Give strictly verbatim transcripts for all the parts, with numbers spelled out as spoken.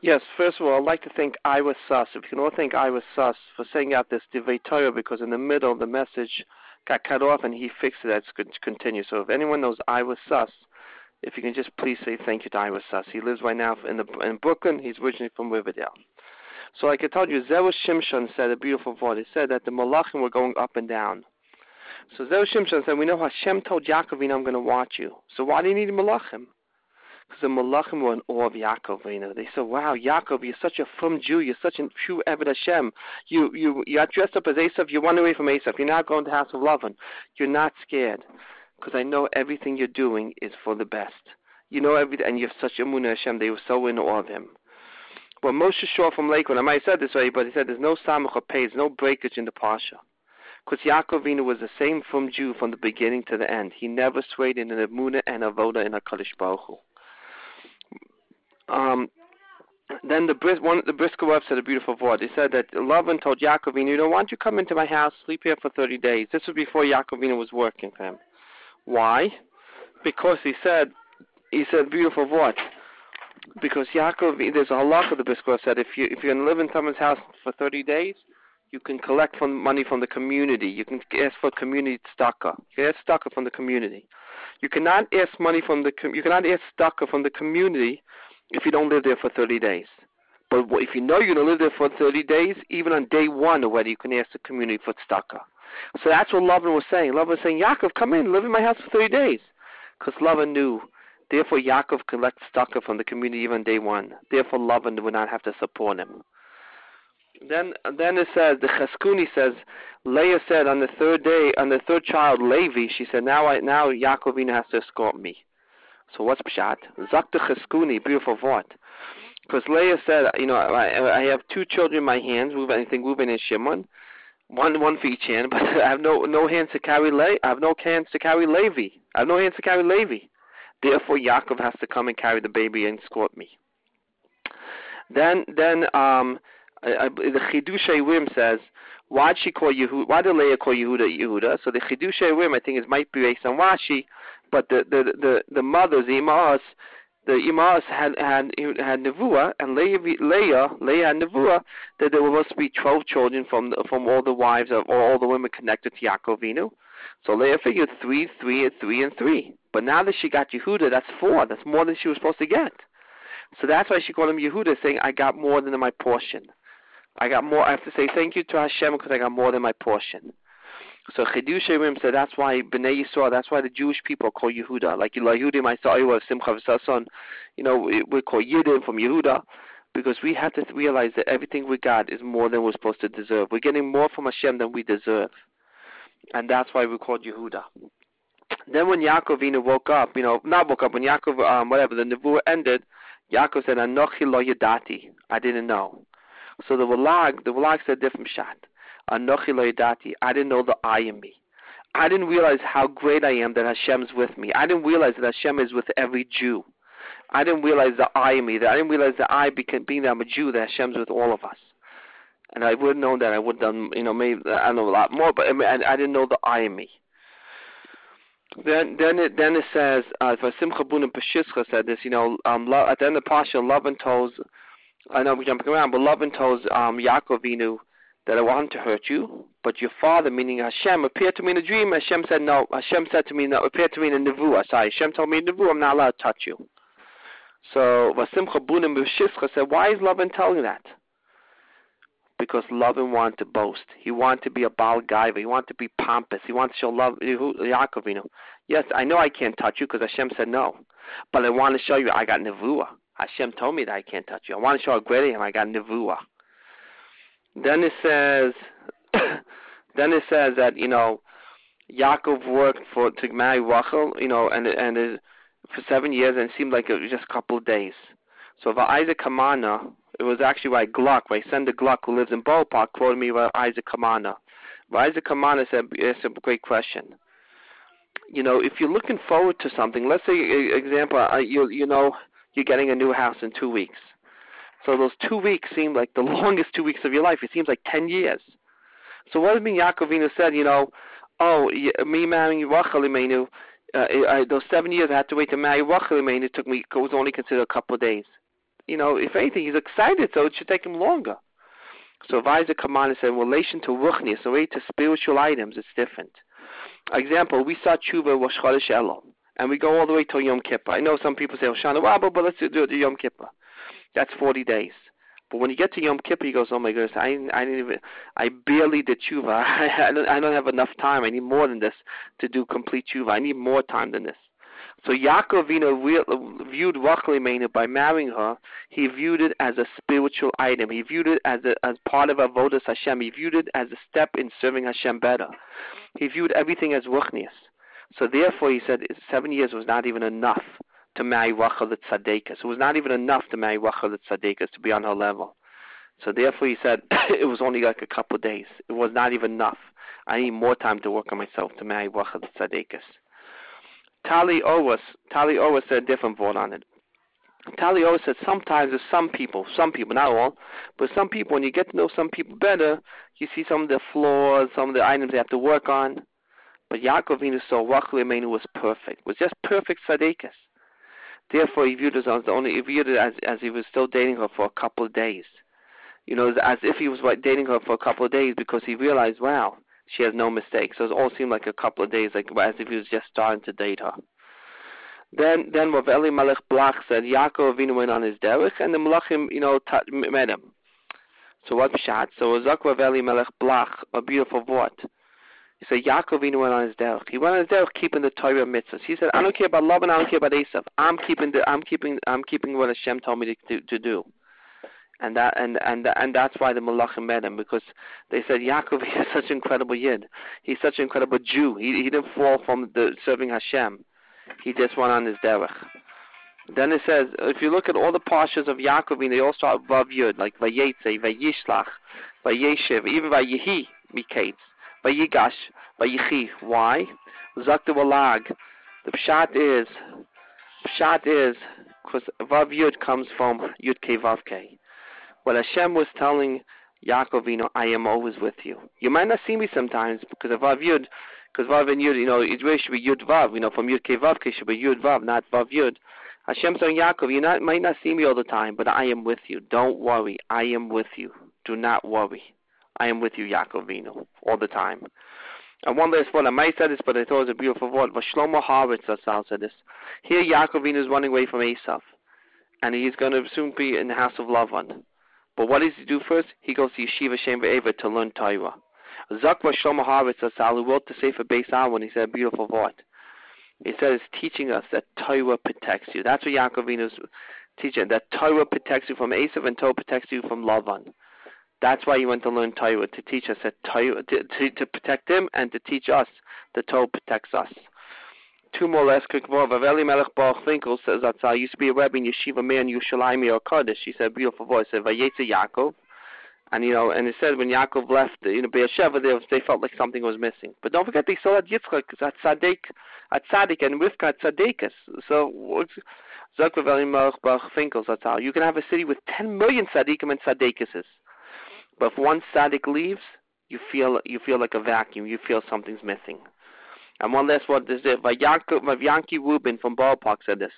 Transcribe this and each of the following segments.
Yes, first of all, I'd like to thank Iowa Sus. If you can all thank Iowa Sus for sending out this Divrei Torah, because in the middle the message got cut off and he fixed it. That's good to continue. So if anyone knows Iowa Sus, if you can just please say thank you to Iowa Sus. He lives right now in the in Brooklyn. He's originally from Riverdale. So like I told you, Zerah Shimshon said a beautiful word. He said that the Malachim were going up and down. So Zerah Shimshon said, we know Hashem told Yaakov, I'm going to watch you. So why do you need Malachim? Because the Malachim were in awe of Yaakov. You know, they said, "Wow, Yaakov, you're such a frum Jew. You're such a true Eved Hashem. You you you got dressed up as Esav. You run away from Esav. You're not going to the house of Lavan. You're not scared, because I know everything you're doing is for the best. You know everything, and you have such emunah Hashem. They were so in awe of him." Well, Moshe Shor from Lakewood, I might have said this already, but he said there's no samach or pei, there's no breakage in the parsha, because Yaakov Avinu was the same frum Jew from the beginning to the end. He never swayed in an emunah and avoda in a Kadosh Baruch Hu. Um, then the Bris, one the Brisker Rav said a beautiful word. He said that Lavan told Yaakov Avinu, you know, why don't you come into my house, sleep here for thirty days? This was before Yaakov Avinu was working for him. Why? Because he said, he said beautiful word. Because Yaakov, there's a halakha the Brisker Rav said, if you if you're going to live in someone's house for thirty days, you can collect from money from the community. You can ask for community tzedakah. You can ask tzedakah from the community. You cannot ask money from the you cannot ask tzedakah from the community if you don't live there for thirty days. But if you know you're going to live there for thirty days, even on day one already, you can ask the community for tzedakah. So that's what Lavan was saying. Lavan was saying, Yaakov, come in, live in my house for thirty days. Because Lavan knew, therefore Yaakov collect tzedakah from the community even on day one. Therefore Lavan would not have to support him. Then then it says, the Cheskuni says, Leah said on the third day, on the third child, Levi, she said, now I, now Yaakov Avinu has to escort me. So what's Pshat? Zakta Cheskuni, beautiful word. Because Leah said, you know, I, I have two children in my hands, I think Reuben and Shimon, one one for each hand, but I have no no hands to carry Le- I have no hands to carry Levi. I have no hands to carry Levi. Therefore, Yaakov has to come and carry the baby and escort me. Then then um, I, I, the Chidushei Rim says, why did she call Yehuda? Why did Leah call Yehuda Yehuda? So the Chidushei Rim, I think, it might be based on Rashi. But the the the, the mothers, the Imaas, the Imaas had had had Nevuah, and Leah Leah Leah had Nevuah that there must be twelve children from the, from all the wives of all the women connected to Yaakov Avinu. So Leah figured three, three, and three, and three. But now that she got Yehuda, that's four. That's more than she was supposed to get. So that's why she called him Yehuda, saying, "I got more than my portion. I got more. I have to say thank you to Hashem because I got more than my portion." So Chidush Rim said that's why Bnei Yisrael, that's why the Jewish people are called Yehuda. Like Yehudim, I saw you Simcha V'Sason. You know, we, we call Yehudim from Yehuda because we have to realize that everything we got is more than we're supposed to deserve. We're getting more from Hashem than we deserve, and that's why we're called Yehuda. Then when Yaakov Avinu woke up, you know, not woke up when Yaakov, um, whatever the nevuah ended, Yaakov said, "Anochi lo yadati," I didn't know. So the Walag, the Walag said different shot. Anochi lo yadati, I didn't know the I in me. I didn't realize how great I am that Hashem's with me. I didn't realize that Hashem is with every Jew. I didn't realize the I in me. That I didn't realize that I, being that I'm a Jew, that Hashem's with all of us. And I would have known that I would have done, you know, maybe I don't know a lot more, but I, mean, I, I didn't know the I in me. Then, then it then it says, uh, Simcha Bun and Peshischa said this, you know, um, at the end of the Pasha, Lavan tells, I know we're jumping around, but Lavan tells um, Yaakov Avinu that I want to hurt you, but your father, meaning Hashem, appeared to me in a dream. Hashem said no. Hashem said to me, no, appeared to me in a nevuah. Sorry, Hashem told me in a nevuah, I'm not allowed to touch you. So Vasimcha Bunim B'Shifcha said, why is Lavan telling that? Because Lavan wanted to boast. He wanted to be a Baal Gaiva. He wanted to be pompous. He wanted to show love, Yaakov, you know. Yes, I know I can't touch you because Hashem said no, but I want to show you I got nevuah. Hashem told me that I can't touch you. I want to show how great I am. I got nevuah. Then it says, then it says that, you know, Yaakov worked for to marry Rachel, you know, and and it, for seven years, and it seemed like it was just a couple of days. So for Isaac Kamana, it was actually by Gluck, by Sender Gluck, who lives in Borough Park, quoted me about Isaac Kamana. But Isaac Kamana said, it's a great question. You know, if you're looking forward to something, let's say, example, uh, you you know, you're getting a new house in two weeks. So those two weeks seem like the longest two weeks of your life. It seems like ten years. So what does mean Yaakov Avinu said, you know, oh, me marrying Rachel Imenu, uh, I, those seven years I had to wait to marry Rachel Imenu, it took me, it was only considered a couple of days. you know, if anything, he's excited, so it should take him longer. So Vaiza Kamana said, in relation to ruchnius, in relation to spiritual items, it's different. Example, we saw tshuva Rosh Chodesh Elul, and we go all the way to Yom Kippur. I know some people say, Hoshana Rabbah, but let's do it to Yom Kippur. That's forty days. But when you get to Yom Kippur, he goes, oh my goodness, I, I didn't even, I barely did tshuva. I, I, don't, I don't have enough time. I need more than this to do complete tshuva. I need more time than this. So Yaakov Avinu viewed Rachel Imenu by marrying her. He viewed it as a spiritual item. He viewed it as a, as part of Avodas Hashem. He viewed it as a step in serving Hashem better. He viewed everything as ruchnius. So therefore, he said seven years was not even enough to marry Rachel the Tzaddikas. It was not even enough to marry Rachel the Tzaddikas to be on her level. So therefore, he said it was only like a couple of days. It was not even enough. I need more time to work on myself to marry Rachel the Tzaddikas. Tali Owas, Tali Owas said a different vote on it. Tali Owas said sometimes there's some people, some people, not all, but some people, when you get to know some people better, you see some of their flaws, some of the items they have to work on. But Yaakov Avinu saw Rachel Imenu was perfect, was just perfect tzaddikas. Therefore, he viewed it as the only, he viewed it as, as he was still dating her for a couple of days. You know, as if he was dating her for a couple of days because he realized, wow, she has no mistakes. So it all seemed like a couple of days, like as if he was just starting to date her. Then, then Rav Eli Melech Blach said Yaakov Avinu went on his derech, and the Malachim, you know, t- met him. So what pshat? So Zak Rav Eli Melech Blach, a beautiful word. He said Yaakov Avinu went on his derech. He went on his derech keeping the Torah mitzvahs. He said, I don't care about love and I don't care about Esav. I'm keeping the, I'm keeping, I'm keeping what Hashem told me to, to, to do. And that and and and that's why the Malachim met him, because they said Yaakov, he is such an incredible yid. He's such an incredible Jew. He he didn't fall from the serving Hashem. He just went on his derech. Then it says, if you look at all the parshas of Yaakov, they all start with Vav Yud, like Vayetze, Vayishlach, Vayeshev, even Vayehi Miketz, Vayigash, Vayichi. Why? Zakta Walag. The pshat is, pshat is, because Vav Yud comes from Yud Kei Vav Kei. What Hashem was telling Yaakov, you know, I am always with you. You might not see me sometimes because of Vav Yud, because Vav and Yud, you know, it really should be Yud Vav, you know, from Yud Kei Vav Kei should be Yud Vav, not Vav Yud. Hashem telling Yaakov, you not, might not see me all the time, but I am with you. Don't worry. I am with you. Do not worry. I am with you, Yaakov Avinu, all the time. And one last word, I might say this, but I thought it was a beautiful word. Shlomo Haritz said this. Here Yaakov Avinu is running away from Esav, and he's going to soon be in the house of Lavan. But what does he do first? He goes to Yeshiva Shem Ve'eva to learn Torah. Zakva Shlomo Haritz Asal, who wrote the Sefer Beis Aharon, he said a beautiful word. He says, teaching us that Torah protects you. That's what Yaakov Avinu is teaching, that Torah protects you from Esav and Torah protects you from Lavan. That's why he went to learn Torah, to teach us that Torah, to, to, to protect him and to teach us that Torah protects us. Two more last quick words. Rav Eli Melech Baruch Finkel says that I used to be a Rebbe in Yeshiva Meir in Yerushalayim or Kodesh. He said a beautiful voice. He said, Vayetze Yaakov. And, you know, and it said when Yaakov left, you know, Beersheba, they, they felt like something was missing. But don't forget, they saw that Yitzchak at Tzaddik, at Tzaddik, and Rivka at Tzaddikas. So, Zok Rav Eli Melech Baruch Finkel, that's how. You can have a city with ten million Tzaddikim and Tzaddikises. But if one Tzaddik leaves, you feel you feel like a vacuum. You feel something's missing. And one last word is this. Vavyanki Rubin from Ballpark said this.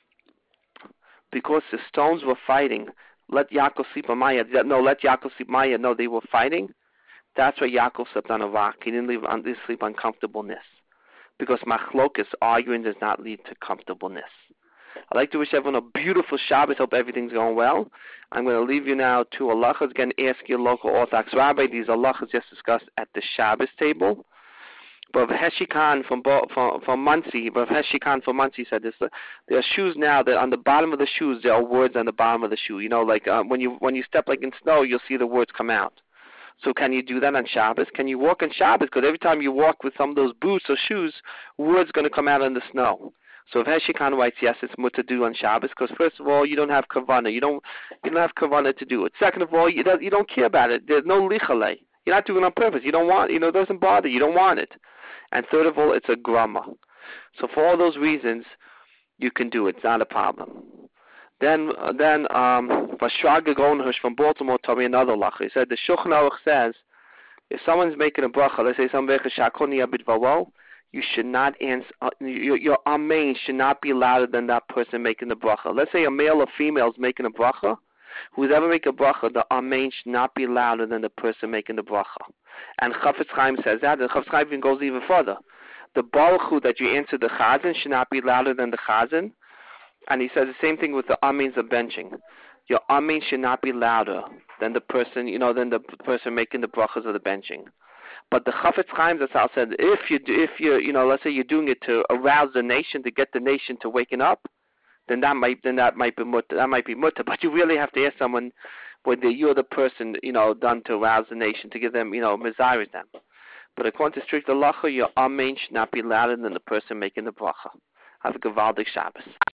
Because the stones were fighting, let Yaakov sleep on Maya. No, let Yaakov sleep Maya. No, they were fighting. That's why Yaakov slept on a rock. He didn't leave on, didn't sleep on comfortableness. Because machlokas, arguing, does not lead to comfortableness. I'd like to wish everyone a beautiful Shabbos. Hope everything's going well. I'm going to leave you now to halachas. Again, ask your local Orthodox rabbi. These halachas just discussed at the Shabbos table. But Heshi Khan from from from Muncie, but Heshi Khan from Muncie said this. There are shoes now that on the bottom of the shoes there are words on the bottom of the shoe. You know, like uh, when you when you step like in snow, you'll see the words come out. So can you do that on Shabbos? Can you walk on Shabbos? Because every time you walk with some of those boots or shoes, words going to come out in the snow. So if Heshi Khan writes, yes, it's much to do on Shabbos, because first of all, you don't have kavanah. You don't you don't have kavanah to do it. Second of all, you don't you don't care about it. There's no lichalei. You're not doing it on purpose. You don't want, you know, it doesn't bother. You don't want it. And third of all, it's a grama. So for all those reasons, you can do it. It's not a problem. Then, uh, then, um, Vashraga Gonhush from Baltimore told me another lacha. He said the Shulchan Aruch says, if someone's making a bracha, let's say some v'echashakoni abid vawol, you should not answer. Uh, your, your amen should not be louder than that person making the bracha. Let's say a male or female is making a bracha. Who's ever make a bracha, the amen should not be louder than the person making the bracha. And Chafetz Chaim says that, and Chafetz Chaim even goes even further. The baruch hu that you answer the chazan should not be louder than the chazan. And he says the same thing with the amens of benching. Your amen should not be louder than the person, you know, than the person making the brachas of the benching. But the Chafetz Chaim Zatzal said, if you, if you, you know, let's say you're doing it to arouse the nation, to get the nation to waken up, then that might, then that might be mutter, that might be mutter. But you really have to ask someone whether you're the person, you know, done to arouse the nation, to give them, you know, mezairis them. But according to strict halacha, your amen should not be louder than the person making the bracha. Have a gewaldig Shabbos.